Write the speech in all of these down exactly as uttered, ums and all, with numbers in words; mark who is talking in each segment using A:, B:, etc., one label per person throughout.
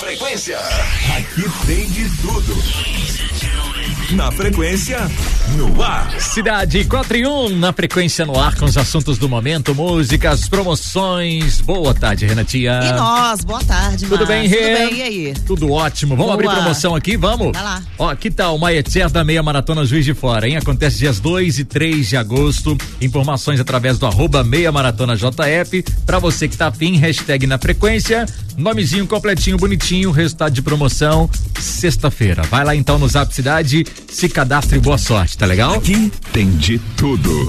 A: Frequência. Aqui tem de tudo. Na Frequência, no ar.
B: Cidade quatro e um, na Frequência no ar, com os assuntos do momento, músicas, promoções. Boa tarde, Renatinha.
C: E nós, boa tarde,
B: Tudo bem, Rê?
C: Tudo bem, e aí?
B: Tudo ótimo. Vamos
C: Boa.
B: abrir promoção aqui, vamos?
C: Vai lá.
B: Ó, que tal uma Etcher da Meia Maratona Juiz de Fora, hein? Acontece dias dois e três de agosto. Informações através do arroba Meia Maratona J F. Pra você que tá afim, hashtag na Frequência. Nomezinho completinho, bonitinho, resultado de promoção, sexta-feira. Vai lá então no Zap Cidade, se cadastre e boa sorte, tá legal?
A: Aqui tem de tudo.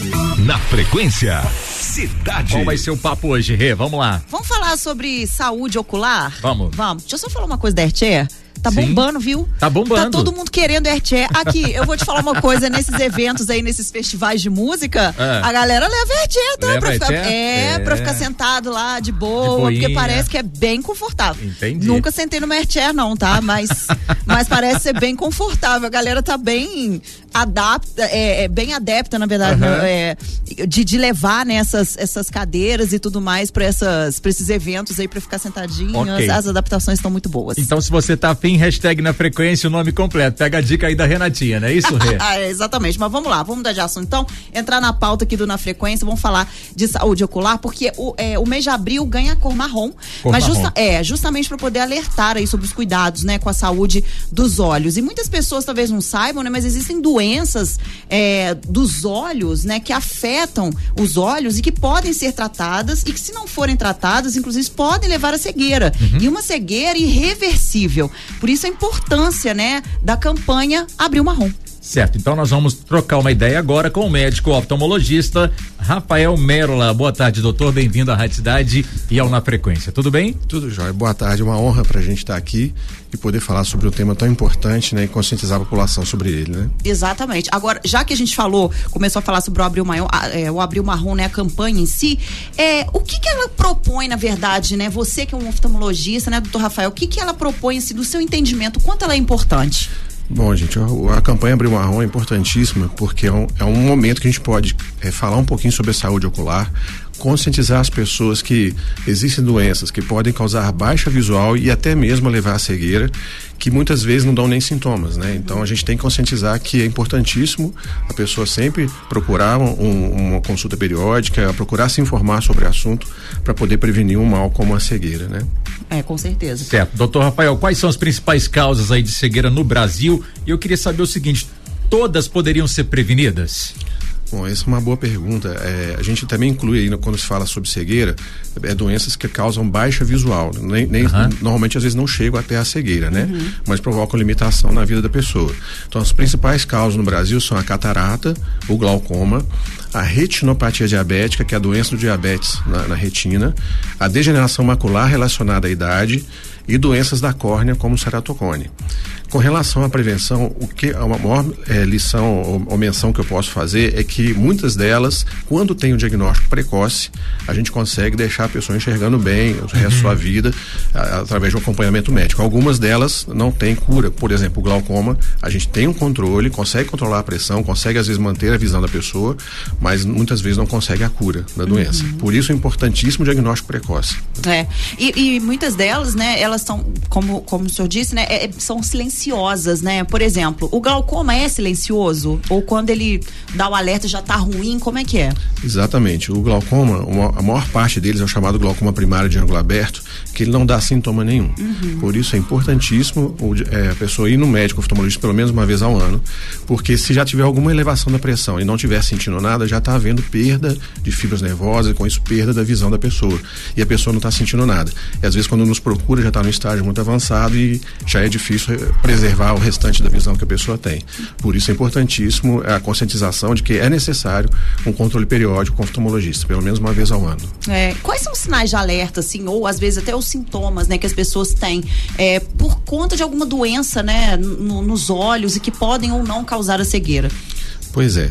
A: Na Frequência, Cidade.
B: Qual vai ser o papo hoje, Rê? Vamos lá.
C: Vamos falar sobre saúde ocular?
B: Vamos.
C: Vamos. Deixa eu só falar uma coisa da Airchair. Tá
B: Sim.
C: bombando, viu?
B: Tá bombando.
C: Tá todo mundo querendo Airchair. Aqui, eu vou te falar uma coisa, nesses eventos aí, nesses festivais de música,
B: É.
C: a galera leva Airchair, tá?
B: Leva
C: Pra ficar,
B: Airchair?
C: é,
B: É.
C: pra ficar sentado lá de boa,
B: De boinha.
C: porque parece que é bem confortável.
B: Entendi.
C: Nunca sentei numa Airchair não, tá? Mas, mas parece ser bem confortável. A galera tá bem adapta, é, é bem adepta, na verdade,
B: Uhum.
C: né? É, de, de levar, né, essas, essas cadeiras e tudo mais pra, essas, pra esses eventos aí, pra ficar sentadinho.
B: Ok.
C: As, as adaptações estão muito boas.
B: Então, se você tá afim, hashtag na Frequência, o nome completo. Pega a dica aí da Renatinha, não é isso, Rê?
C: Ah, é, exatamente, mas vamos lá, vamos mudar de assunto então, entrar na pauta aqui do Na Frequência, vamos falar de saúde ocular, porque o, é, o mês de abril ganha a cor marrom,
B: Cor
C: mas
B: marrom.
C: Justa, é, justamente para poder alertar aí sobre os cuidados, né, com a saúde dos olhos, e muitas pessoas talvez não saibam, né, mas existem doenças é, dos olhos, né, que afetam os olhos e que podem ser tratadas e que, se não forem tratadas, inclusive podem levar à cegueira,
B: Uhum.
C: e uma cegueira irreversível, por isso a importância, né, da campanha Abril Marrom.
B: Certo, então nós vamos trocar uma ideia agora com o médico oftalmologista Rafael Merola. Boa tarde, doutor, bem-vindo à Rádio Cidade e ao Na Frequência, tudo bem?
D: Tudo jóia, boa tarde, uma honra pra gente estar aqui e poder falar sobre um tema tão importante, né, e conscientizar a população sobre ele, né?
C: Exatamente. Agora, já que a gente falou, começou a falar sobre o Abril Marrom, é, o Abril Marrom, né, a campanha em si, é, o que que ela propõe, na verdade, né, você que é um oftalmologista, né, doutor Rafael, o que que ela propõe, assim, do seu entendimento, quanto ela é importante?
D: Bom, gente, a, a campanha Abril Marrom é importantíssima porque é um, é um momento que a gente pode é, falar um pouquinho sobre a saúde ocular, conscientizar as pessoas que existem doenças que podem causar baixa visual e até mesmo levar à cegueira, que muitas vezes não dão nem sintomas, né? Então a gente tem que conscientizar que é importantíssimo a pessoa sempre procurar um, uma consulta periódica, procurar se informar sobre o assunto para poder prevenir um mal como a cegueira, né?
C: É, com certeza.
B: Certo, doutor Rafael, quais são as principais causas aí de cegueira no Brasil? E eu queria saber o seguinte, todas poderiam ser prevenidas?
D: Bom, essa é uma boa pergunta. É, a gente também inclui aí, quando se fala sobre cegueira, é, doenças que causam baixa visual. Nem, nem,
B: Uhum.
D: Normalmente, às vezes, não chegam até a cegueira, né?
C: Uhum.
D: Mas provocam limitação na vida da pessoa. Então, as principais causas no Brasil são a catarata, o glaucoma, a retinopatia diabética, que é a doença do diabetes na, na retina, a degeneração macular relacionada à idade e doenças da córnea, como o ceratocone. Com relação à prevenção, o que a maior é, lição ou, ou menção que eu posso fazer é que muitas delas, quando tem o diagnóstico precoce, a gente consegue deixar a pessoa enxergando bem o resto da sua vida a, através de um acompanhamento médico. Algumas delas não têm cura. Por exemplo, o glaucoma, a gente tem um controle, consegue controlar a pressão, consegue às vezes manter a visão da pessoa, mas muitas vezes não consegue a cura da doença.
C: Uhum.
D: Por isso é importantíssimo o diagnóstico precoce.
C: É, e, e muitas delas, né, elas são, como, como o senhor disse, né, é, são silenciosas, né? Por exemplo, o glaucoma é silencioso? Ou quando ele dá o alerta já tá ruim, como é que é?
D: Exatamente. O glaucoma, uma, a maior parte deles é o chamado glaucoma primário de ângulo aberto, que ele não dá sintoma nenhum.
C: Uhum.
D: Por isso é importantíssimo o, é, a pessoa ir no médico oftalmologista pelo menos uma vez ao ano, porque se já tiver alguma elevação da pressão e não estiver sentindo nada, já está havendo perda de fibras nervosas e com isso perda da visão da pessoa. E a pessoa não está sentindo nada. E às vezes quando nos procura já está no estágio muito avançado e já é difícil preservar o restante da visão que a pessoa tem. Por isso é importantíssimo a conscientização de que é necessário um controle periódico com o oftalmologista, pelo menos uma vez ao ano.
C: É, quais são os sinais de alerta, assim, ou às vezes até os sintomas, né, que as pessoas têm é, por conta de alguma doença, né, no, nos olhos e que podem ou não causar a cegueira?
D: Pois é.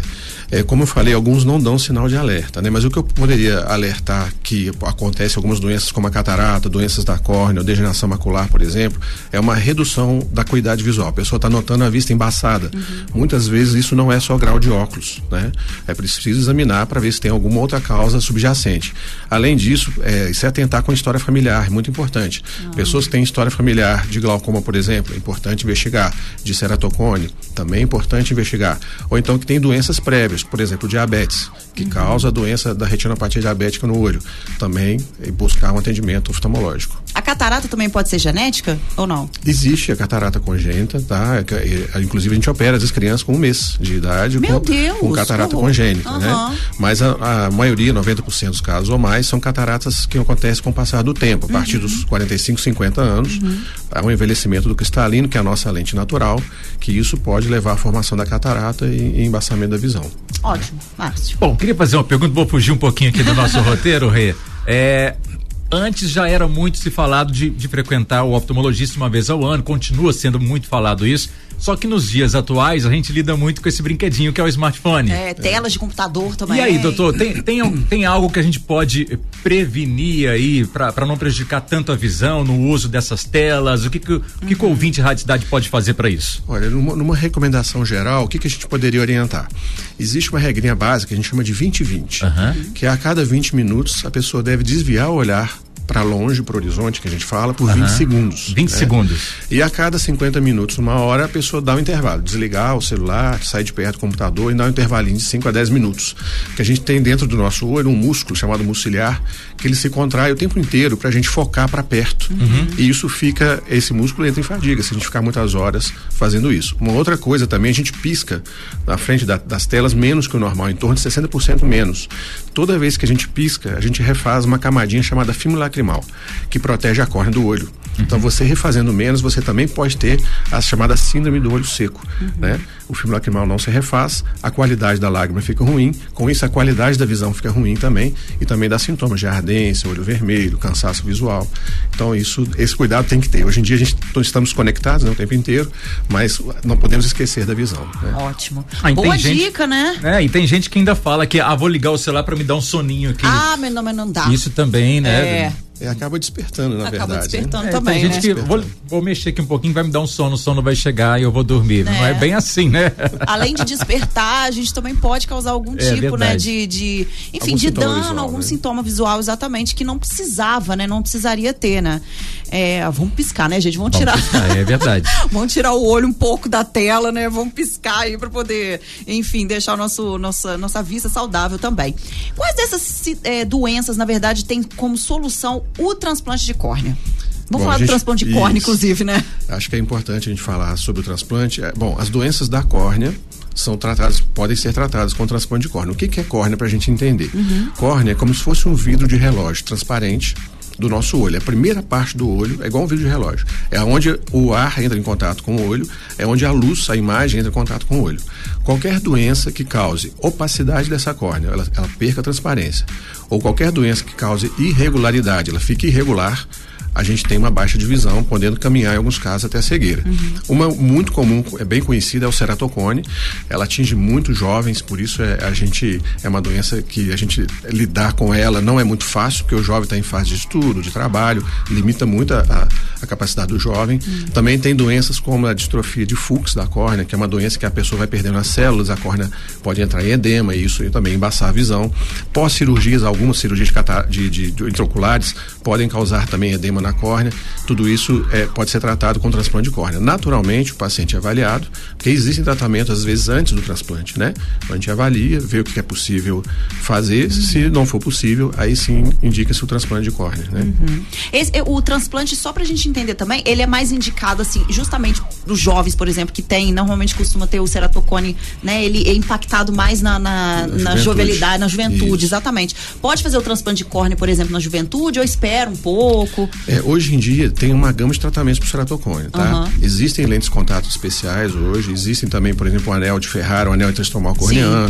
D: É, como eu falei, alguns não dão sinal de alerta, né? Mas o que eu poderia alertar que acontece algumas doenças como a catarata, doenças da córnea, degeneração macular, por exemplo, é uma redução da acuidade visual. A pessoa está notando a vista embaçada. Uhum. Muitas vezes isso não é só grau de óculos, né? É preciso examinar para ver se tem alguma outra causa subjacente. Além disso, é, isso é atentar com a história familiar, muito importante. Uhum. Pessoas que têm história familiar de glaucoma, por exemplo, é importante investigar. De ceratocone, também é importante investigar. Ou então que tem doenças prévias, por exemplo, diabetes, que uhum. causa a doença da retinopatia diabética no olho. Também é buscar um atendimento oftalmológico.
C: A catarata também pode ser genética ou não?
D: Existe a catarata congênita, tá? Inclusive a gente opera as crianças com um mês de idade.
C: Meu
D: com,
C: Deus,
D: com catarata congênita, uhum. né? Mas a, a maioria, noventa por cento dos casos ou mais, são cataratas que acontecem com o passar do tempo. A partir uhum. dos quarenta e cinco, cinquenta anos, uhum. há um envelhecimento do cristalino, que é a nossa lente natural, que isso pode levar à formação da catarata e, e embaçamento da visão.
C: Ótimo, Márcio.
B: Bom, queria fazer uma pergunta, vou fugir um pouquinho aqui do nosso roteiro, Rê. É, antes já era muito se falado de, de frequentar o oftalmologista uma vez ao ano, continua sendo muito falado isso, só que nos dias atuais a gente lida muito com esse brinquedinho que é o smartphone.
C: É, telas é. de computador também.
B: E aí, doutor, tem, tem, tem algo que a gente pode prevenir aí para não prejudicar tanto a visão no uso dessas telas? O que que, uhum. o, que que o ouvinte de Rádio Cidade pode fazer para isso?
D: Olha, numa, numa recomendação geral, o que que a gente poderia orientar? Existe uma regrinha básica que a gente chama de vinte vinte, uhum. que a cada vinte minutos a pessoa deve desviar o olhar para longe, para o horizonte, que a gente fala, por uhum. vinte segundos.
B: vinte
D: né?
B: segundos.
D: E a cada cinquenta minutos, uma hora, a pessoa dá um intervalo, desligar o celular, sair de perto do computador e dá um intervalinho de cinco a dez minutos. Que a gente tem dentro do nosso olho um músculo chamado músculo ciliar, que ele se contrai o tempo inteiro para a gente focar para perto. Uhum. E isso fica, esse músculo entra em fadiga, se a gente ficar muitas horas fazendo isso. Uma outra coisa também, a gente pisca na frente da, das telas menos que o normal, em torno de sessenta por cento menos. Toda vez que a gente pisca, a gente refaz uma camadinha chamada filme lacrimal, que protege a córnea do olho. Uhum. Então, você refazendo menos, você também pode ter a chamada síndrome do olho seco, uhum. né? O filme lacrimal não se refaz, a qualidade da lágrima fica ruim, com isso a qualidade da visão fica ruim também, e também dá sintomas de ardência, olho vermelho, cansaço visual. Então, isso, esse cuidado tem que ter. Hoje em dia a gente estamos conectados, né, o tempo inteiro, mas não podemos esquecer da visão, né?
C: Ótimo. Ah, boa dica,
B: gente,
C: né?
B: É, e tem gente que ainda fala que, ah, vou ligar o celular para me dar um soninho aqui.
C: Ah, mas não, mas não dá.
B: Isso também, né?
C: É.
D: É, acaba despertando, na
C: acaba
D: verdade.
C: despertando
B: é,
C: também,
B: tem gente
C: né?
B: que vou, vou mexer aqui um pouquinho, vai me dar um sono, o sono vai chegar e eu vou dormir. É. Não é bem assim, né?
C: Além de despertar, a gente também pode causar algum
B: é,
C: tipo, né, de, de enfim,
D: algum
C: de dano,
D: visual,
C: algum
D: né?
C: sintoma visual, exatamente, que não precisava, né? Não precisaria ter, né? É, vamos piscar, né, gente? Vamos, vamos tirar.
B: Piscar, é verdade.
C: Vamos tirar o olho um pouco da tela, né? Vamos piscar aí pra poder, enfim, deixar o nosso, nossa, nossa vista saudável também. Quais dessas é, doenças, na verdade, tem como solução o transplante de córnea? Vamos
D: Bom,
C: falar
D: gente,
C: do transplante de córnea, inclusive, né?
D: Acho que é importante a gente falar sobre o transplante. É, bom, as doenças da córnea são tratadas, podem ser tratadas com transplante de córnea. O que, que é córnea pra gente entender? Uhum. Córnea é como se fosse um vidro de relógio transparente do nosso olho. A primeira parte do olho é igual um vidro de relógio. É onde o ar entra em contato com o olho, é onde a luz, a imagem entra em contato com o olho. Qualquer doença que cause opacidade dessa córnea, ela, ela perca a transparência, ou qualquer doença que cause irregularidade, ela fique irregular, a gente tem uma baixa de visão, podendo caminhar em alguns casos até a cegueira. Uhum. Uma muito comum, é bem conhecida, é o ceratocone. Ela atinge muito jovens, por isso é, a gente, é uma doença que a gente lidar com ela não é muito fácil, porque o jovem está em fase de estudo, de trabalho, limita muito a, a, a capacidade do jovem. Uhum. Também tem doenças como a distrofia de Fuchs da córnea, que é uma doença que a pessoa vai perdendo as células, a córnea pode entrar em edema, e isso também embaçar a visão. Pós-cirurgias, algumas cirurgias de, catar- de, de, de intraoculares podem causar também edema na córnea. Tudo isso é, pode ser tratado com transplante de córnea. Naturalmente, o paciente é avaliado, porque existem tratamentos às vezes antes do transplante, né? A gente avalia, vê o que é possível fazer, uhum. se não for possível, aí sim indica-se o transplante de córnea, né?
C: Uhum. Esse, o transplante, só pra gente entender também, ele é mais indicado assim, justamente dos jovens, por exemplo, que tem, normalmente costuma ter o ceratocone, né? Ele é impactado mais na, na, na, na jovialidade, na juventude, isso. Exatamente. Pode fazer o transplante de córnea, por exemplo, na juventude, ou espera um pouco?
D: É, hoje em dia tem uma gama de tratamentos para o ceratocone, tá? Uhum. Existem lentes de contato especiais hoje, existem também, por exemplo, o anel de Ferrara, o anel intraestomal corneano.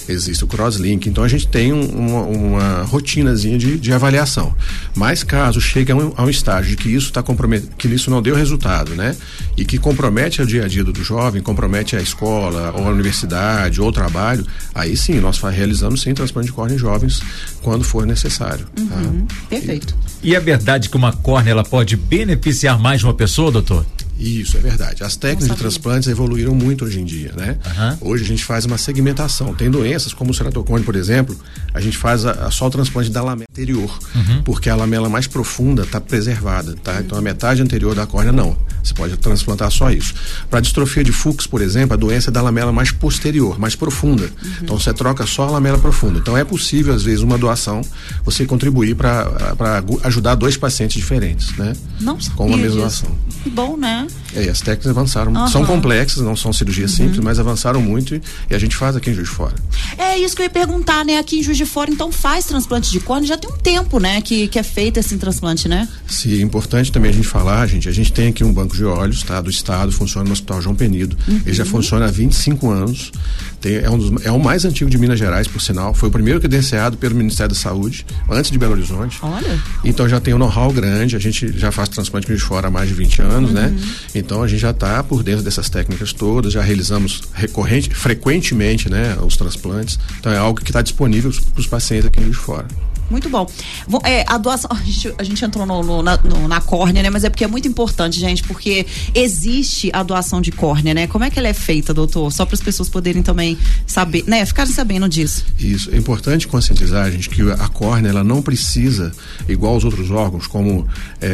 D: existe o crosslink. Então a gente tem um, uma, uma rotinazinha de, de avaliação. Mas caso chegue a um, a um estágio de que isso está comprometido, que isso não deu resultado, né? E que compromete o dia a dia do jovem, compromete a escola, ou a universidade, ou o trabalho, aí sim, nós realizamos sim transplante de córnea em jovens quando for necessário.
C: Uhum,
D: tá?
C: Perfeito.
B: E é verdade que uma córnea ela pode beneficiar mais uma pessoa, doutor?
D: Isso, é verdade. As técnicas de transplantes evoluíram muito hoje em dia, né?
B: Uhum.
D: Hoje a gente faz uma segmentação. Tem doenças, como o ceratocone, por exemplo, a gente faz a, a só o transplante da lamela anterior, uhum. porque a lamela mais profunda está preservada, tá? Então a metade anterior da córnea não. Você pode transplantar só isso. Para distrofia de Fuchs, por exemplo, a doença é da lamela mais posterior, mais profunda. Uhum. Então você troca só a lamela profunda. Então é possível, às vezes, uma doação, você contribuir para ajudar dois pacientes diferentes, né?
C: Não sabia
D: com uma mesma
C: disso.
D: doação.
C: Que bom, né?
D: É, e as técnicas avançaram, uhum. são complexas, não são cirurgias uhum. simples, mas avançaram muito e, e a gente faz aqui em Juiz de Fora.
C: É isso que eu ia perguntar, né? Aqui em Juiz de Fora, então faz transplante de córnea, já tem um tempo, né? Que, que é feito esse transplante, né?
D: Sim, é importante também a gente falar, gente, a gente tem aqui um banco de olhos, tá? Do estado, funciona no Hospital João Penido, uhum. ele já funciona há vinte e cinco anos, tem, é, um dos, é o mais antigo de Minas Gerais, por sinal, foi o primeiro credenciado pelo Ministério da Saúde, antes de Belo Horizonte.
C: Olha.
D: Então já tem um know-how grande, a gente já faz transplante de fora há mais de vinte anos, uhum. né? Então a gente já está por dentro dessas técnicas todas, já realizamos recorrente, frequentemente, né, os transplantes. Então é algo que está disponível para os pacientes aqui de fora.
C: Muito bom. É, a doação, a gente, a gente entrou no, no, na, no, na córnea, né? Mas é porque é muito importante, gente, porque existe a doação de córnea, né? Como é que ela é feita, doutor? Só para as pessoas poderem também saber, né? Ficarem sabendo disso.
D: Isso. É importante conscientizar, gente, que a córnea, ela não precisa, igual aos outros órgãos, como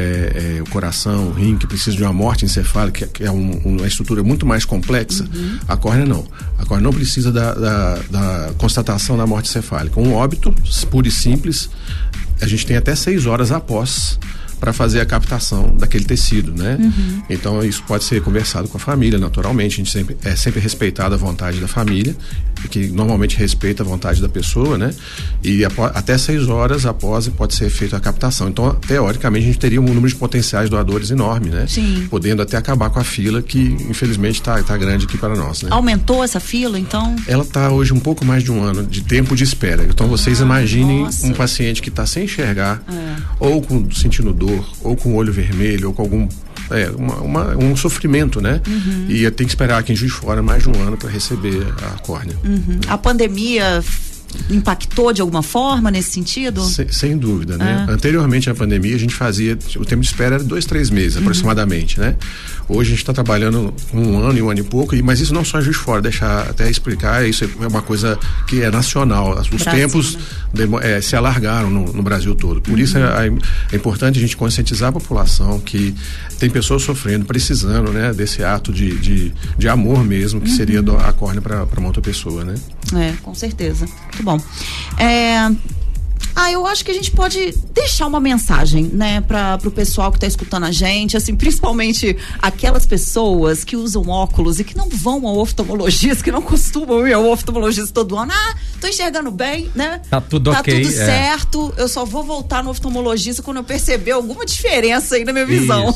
D: é, é, o coração, o rim, que precisa de uma morte encefálica, que é um, uma estrutura muito mais complexa. Uhum. A córnea não. A córnea não precisa da, da, da constatação da morte encefálica. Um óbito puro e simples, a gente tem até seis horas após para fazer a captação daquele tecido, né? Uhum. Então isso pode ser conversado com a família, naturalmente. A gente sempre é sempre respeitada a vontade da família, que normalmente respeita a vontade da pessoa, né? E após, até seis horas após pode ser feita a captação. Então, teoricamente, a gente teria um número de potenciais doadores enorme, né?
C: Sim.
D: Podendo até acabar com a fila que, infelizmente, está tá grande aqui para nós, né?
C: Aumentou essa fila, então?
D: Ela está hoje um pouco mais de um ano de tempo de espera. Então, vocês ah, imaginem nossa. um paciente que está sem enxergar, é. ou com, sentindo dor, ou com o olho vermelho, ou com algum é, uma, uma, um sofrimento, né? Uhum. E tem que esperar aqui em Juiz de Fora mais de um ano para receber a córnea.
C: Uhum. A pandemia impactou de alguma forma nesse sentido?
D: Sem, sem dúvida, né?
C: Ah.
D: Anteriormente à pandemia a gente fazia, o tempo de espera era dois, três meses uhum. aproximadamente, né? Hoje a gente está trabalhando um ano e um ano e pouco, e, mas isso não só em Juiz de Fora, deixar até explicar, isso é uma coisa que é nacional, os Brasil, tempos né? de, é, se alargaram no, no Brasil todo, por uhum. isso é, é importante a gente conscientizar a população que tem pessoas sofrendo, precisando, né, desse ato de, de, de amor mesmo, que uhum. seria doar a córnea para uma outra pessoa, né?
C: É, com certeza. Muito bom. É... Ah, eu acho que a gente pode deixar uma mensagem, né, para pro pessoal que tá escutando a gente, assim, principalmente aquelas pessoas que usam óculos e que não vão ao oftalmologista, que não costumam ir ao oftalmologista todo ano. Ah, tô enxergando bem, né?
B: Tá tudo
C: tá
B: ok.
C: Tá tudo
B: é.
C: certo. Eu só vou voltar no oftalmologista quando eu perceber alguma diferença aí na minha visão.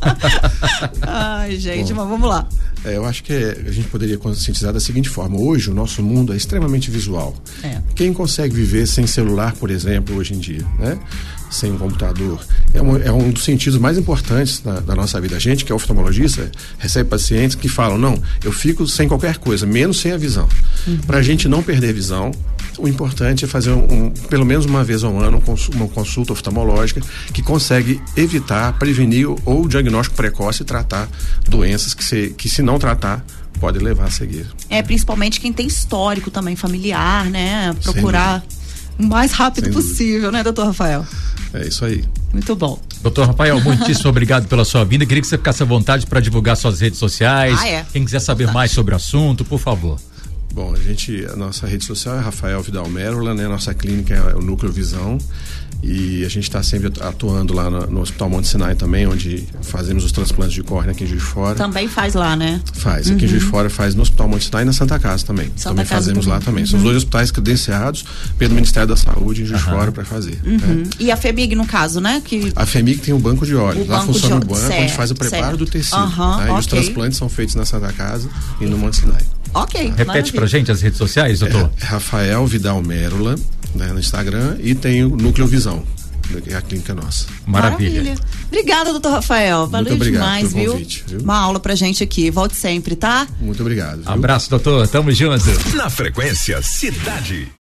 C: Ai, gente, Bom, mas vamos lá.
D: É, eu acho que a gente poderia conscientizar da seguinte forma: hoje o nosso mundo é extremamente visual. É. Quem consegue viver sem celular, por exemplo, hoje em dia, né? Sem um computador, é um, é um dos sentidos mais importantes da, da nossa vida. A gente, que é oftalmologista, recebe pacientes que falam: não, eu fico sem qualquer coisa, menos sem a visão. Uhum. Para a gente não perder visão, o importante é fazer um, um, pelo menos uma vez ao ano uma consulta oftalmológica que consegue evitar, prevenir ou o diagnóstico precoce e tratar doenças que se, que se não tratar pode levar a cegueira.
C: É, principalmente quem tem histórico também familiar, né? Procurar o mais rápido Sem possível, dúvida. Né, doutor Rafael?
D: É isso aí.
C: Muito bom.
B: Doutor Rafael, muitíssimo obrigado pela sua vinda. Queria que você ficasse à vontade para divulgar suas redes sociais.
C: Ah, é.
B: Quem quiser saber Verdade. mais sobre o assunto, por favor.
D: Bom, a gente, a nossa rede social é Rafael Vidal Mérola, né? Nossa clínica é o Núcleo Visão. E a gente está sempre atuando lá no, no Hospital Monte Sinai também, onde fazemos os transplantes de córnea aqui em Juiz de Fora.
C: Também faz lá, né?
D: Faz, aqui uhum. em Juiz de Fora faz no Hospital Monte Sinai e na Santa Casa também.
C: Santa
D: também
C: Casa
D: fazemos
C: também.
D: lá também.
C: Uhum.
D: São os dois hospitais credenciados pelo Ministério da Saúde em Juiz de uhum. Fora para fazer.
C: Uhum.
D: Né?
C: E a FEMIG, no caso, né? Que...
D: A FEMIG tem o banco de olhos.
C: O
D: lá
C: banco
D: funciona
C: de...
D: o banco,
C: certo,
D: onde faz o preparo
C: certo.
D: do tecido.
C: Uhum,
D: né?
C: okay.
D: E os transplantes são feitos na Santa Casa e no Monte Sinai.
C: Ok.
B: Repete pra pra gente as redes sociais, doutor?
D: É, Rafael Vidal Mérula, né, no Instagram, e tem o Núcleo Visão, que é a clínica nossa.
B: Maravilha.
C: Maravilha. Obrigada, doutor Rafael. Valeu
D: Muito obrigado
C: demais,
D: pelo
C: viu?
D: convite, viu?
C: Uma aula pra gente aqui. Volte sempre, tá?
D: Muito obrigado. Viu?
B: Abraço, doutor. Tamo junto.
A: Na Frequência Cidade.